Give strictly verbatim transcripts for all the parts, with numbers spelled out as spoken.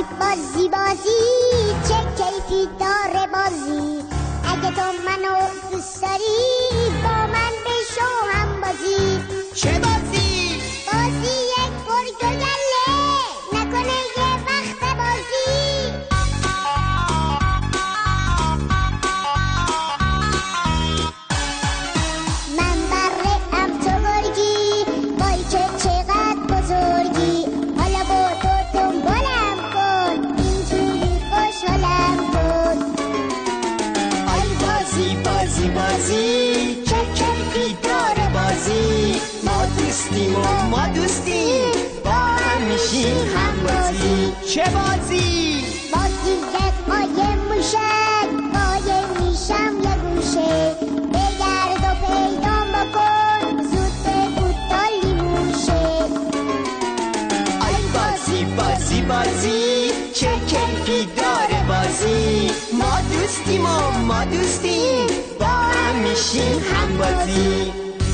بازی بازی چه کیفی داره بازی. اگه تو منو دوست داری با من بشو هم بازی. چه بازی؟ بازی یک گرگ و گله نکنه یه وقت بازی. من بره ام تو گرگی وای که چقدر بزرگی. حالا با تو دنبالم کن اینجوری خوشحالم کن. ای بازی بازی بازی چه کیفی داره بازی. ما دوستیم و ما دوستیم با هم میشیم هم بازی. چه بازی؟ بازی یک آیه موشک قایم میشم یه گوشه. بگرد و پیدام بکن زود بگو دالی موشه. ای بازی بازی بازی چه کیفی داره بازی. ما دوستیم و ما دوستیم با هم میشیم هم بازی.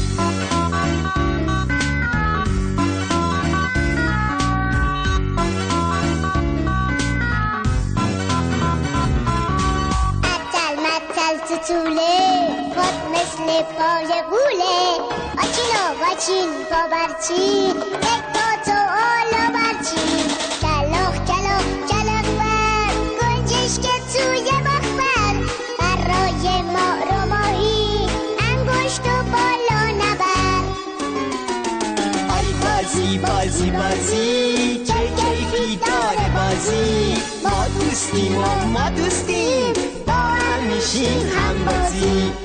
اتل متل تو طوله خود مثل پای قوله. آچینو واچین پا برچی یک دو تو آلا برچی. کلاخ کلاخ کلاخ بر گنجش که توی مخبر. برای ما رو ماهی انگشت و بالا نبر. ای بازی بازی بازی چه کیفی داره بازی. ما دوستیم و ما دوستیم با هم میشیم هم بازی.